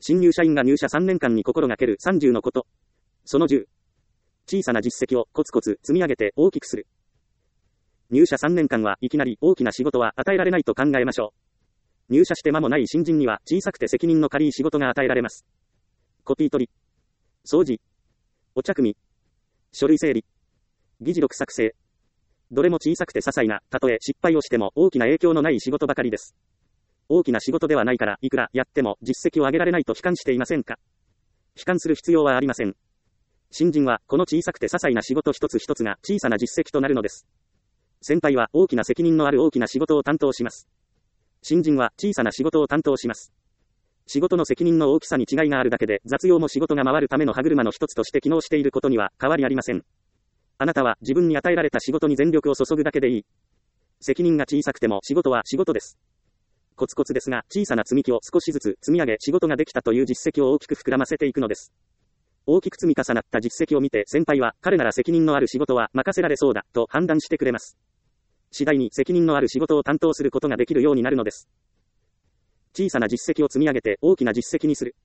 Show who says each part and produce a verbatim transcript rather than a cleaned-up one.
Speaker 1: 新入社員が入社さんねんかんに心がけるさんじゅうのこと。そのじゅう。小さな実績をコツコツ積み上げて大きくする。入社さんねんかんはいきなり大きな仕事は与えられないと考えましょう。入社して間もない新人には小さくて責任の軽い仕事が与えられます。コピー取り、掃除、お茶組み、書類整理、議事録作成。どれも小さくて些細な、たとえ失敗をしても大きな影響のない仕事ばかりです。大きな仕事ではないから、いくらやっても実績を上げられないと悲観していませんか？悲観する必要はありません。新人は、この小さくて些細な仕事一つ一つが小さな実績となるのです。先輩は大きな責任のある大きな仕事を担当します。新人は小さな仕事を担当します。仕事の責任の大きさに違いがあるだけで、雑用も仕事が回るための歯車の一つとして機能していることには変わりありません。あなたは自分に与えられた仕事に全力を注ぐだけでいい。責任が小さくても仕事は仕事です。コツコツですが小さな積み木を少しずつ積み上げ仕事ができたという実績を大きく膨らませていくのです。大きく積み重なった実績を見て先輩は彼なら責任のある仕事は任せられそうだと判断してくれます。次第に責任のある仕事を担当することができるようになるのです。小さな実績を積み上げて大きな実績にする。